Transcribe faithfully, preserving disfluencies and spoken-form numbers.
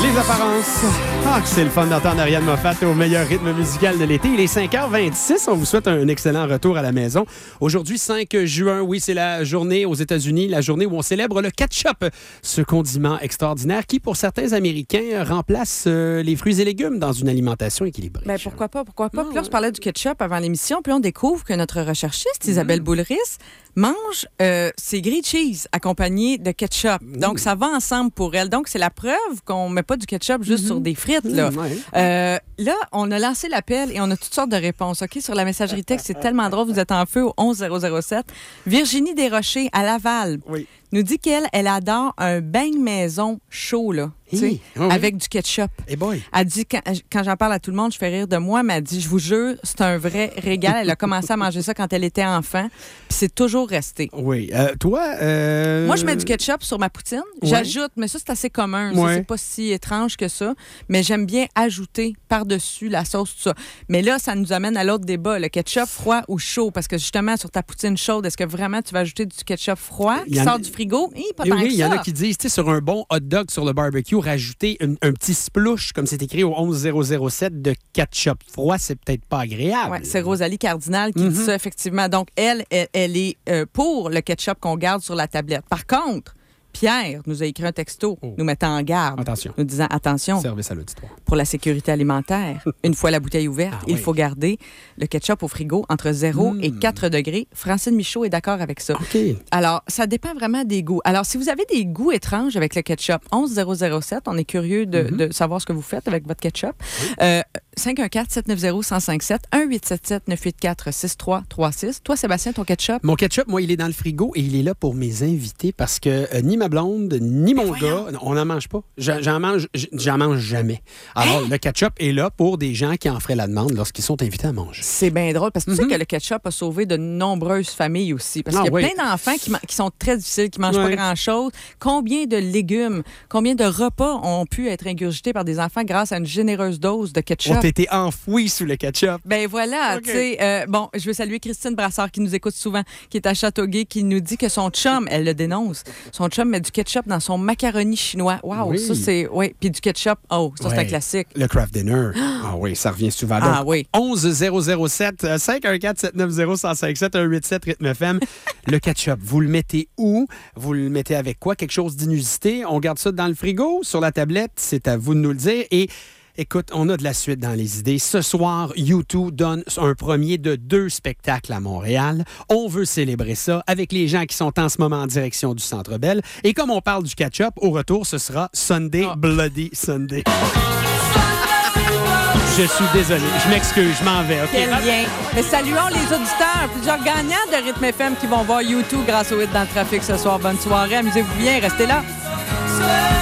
Les apparences. Ah, que c'est le fun d'entendre Ariane Moffat au meilleur rythme musical de l'été. Il est cinq heures vingt-six. On vous souhaite un excellent retour à la maison. Aujourd'hui, cinq juin, oui, c'est la journée aux États-Unis, la journée où on célèbre le ketchup, ce condiment extraordinaire qui, pour certains Américains, remplace euh, les fruits et légumes dans une alimentation équilibrée. Ben, pourquoi pas, pourquoi pas. Puis là, on se parlait du ketchup avant l'émission, puis on découvre que notre recherchiste, Isabelle mmh. Boulris, mange euh, ses grilled cheese accompagnés de ketchup. Mmh. Donc, ça va ensemble pour elle. Donc, c'est la preuve qu'on ne met pas du ketchup juste mmh. sur des frites. Là. Mmh, ouais. euh, là, on a lancé l'appel et on a toutes sortes de réponses. OK? Sur la messagerie texte, c'est tellement drôle. Vous êtes en feu au onze zéro zéro sept. Virginie Desrochers, à Laval, oui. nous dit qu'elle, elle adore un beigne maison chaud, là. Hey, oh oui. Avec du ketchup. Hey boy. Elle dit, quand, quand j'en parle à tout le monde, je fais rire de moi, mais elle dit, je vous jure, c'est un vrai régal. Elle a commencé à manger ça quand elle était enfant, puis c'est toujours resté. Oui. Euh, toi... Euh... Moi, je mets du ketchup sur ma poutine. Ouais. J'ajoute, mais ça, c'est assez commun. Ouais. Ça, c'est pas si étrange que ça, mais j'aime bien ajouter par-dessus la sauce, tout ça. Mais là, ça nous amène à l'autre débat, le ketchup froid ou chaud, parce que justement, sur ta poutine chaude, est-ce que vraiment tu vas ajouter du ketchup froid qui sort a... du frigo? Hi, pas Et tant oui, que il y en ça. a qui disent, tu sais, sur un bon hot dog sur le barbecue, rajouter un, un petit splouche, comme c'est écrit au onze zéro zéro sept, de ketchup froid, c'est peut-être pas agréable. Oui, c'est Rosalie Cardinal qui mm-hmm. dit ça, effectivement. Donc, elle, elle, elle est euh, pour le ketchup qu'on garde sur la tablette. Par contre, Pierre nous a écrit un texto oh. nous mettant en garde. Attention. Nous disant, attention, service à l'auditoire. Pour la sécurité alimentaire, une fois la bouteille ouverte, ah, il oui. faut garder le ketchup au frigo entre zéro mmh. et quatre degrés. Francine Michaud est d'accord avec ça. Okay. Alors, ça dépend vraiment des goûts. Alors, si vous avez des goûts étranges avec le ketchup, onze zéro zéro sept, on est curieux de, mmh. de savoir ce que vous faites avec votre ketchup. Oui. Euh, cinq un quatre sept neuf zéro un zéro cinq sept, un huit sept sept neuf huit quatre six trois trois six. Toi, Sébastien, ton ketchup? Mon ketchup, moi, il est dans le frigo et il est là pour mes invités parce que euh, ni ma blonde, ni mon gars, on n'en mange pas. J'en mange, j'en mange jamais. Alors, hein? Le ketchup est là pour des gens qui en feraient la demande lorsqu'ils sont invités à manger. C'est bien drôle parce que tu mm-hmm. sais que le ketchup a sauvé de nombreuses familles aussi. Parce ah, qu'il y a oui. plein d'enfants qui, qui sont très difficiles, qui ne mangent oui. pas grand-chose. Combien de légumes, combien de repas ont pu être ingurgités par des enfants grâce à une généreuse dose de ketchup? Ont été enfouis sous le ketchup. Ben voilà, okay. tu sais. Euh, bon, je veux saluer Christine Brassard qui nous écoute souvent, qui est à Châteauguay, qui nous dit que son chum, elle le dénonce, son chum met du ketchup dans son macaroni chinois. Wow, oui. ça c'est... Oui, puis du ketchup, oh, ça ouais. c'est un classique. Le Kraft Dinner. Ah oui, ça revient souvent. Donc, ah oui. onze zéro zéro sept, cinq un quatre sept neuf zéro un zéro cinq sept, un huit sept rythme F M. Le ketchup, vous le mettez où? Vous le mettez avec quoi? Quelque chose d'inusité? On garde ça dans le frigo, sur la tablette? C'est à vous de nous le dire. Et écoute, on a de la suite dans les idées. Ce soir, U deux donne un premier de deux spectacles à Montréal. On veut célébrer ça avec les gens qui sont en ce moment en direction du Centre Bell. Et comme on parle du ketchup, au retour, ce sera Sunday oh. Bloody Sunday. Je suis désolé. Je m'excuse. Je m'en vais. Okay? Quel lien. Mais saluons les auditeurs. Plusieurs gagnants de Rythme F M qui vont voir U deux grâce au hit dans le trafic ce soir. Bonne soirée. Amusez-vous bien. Restez là.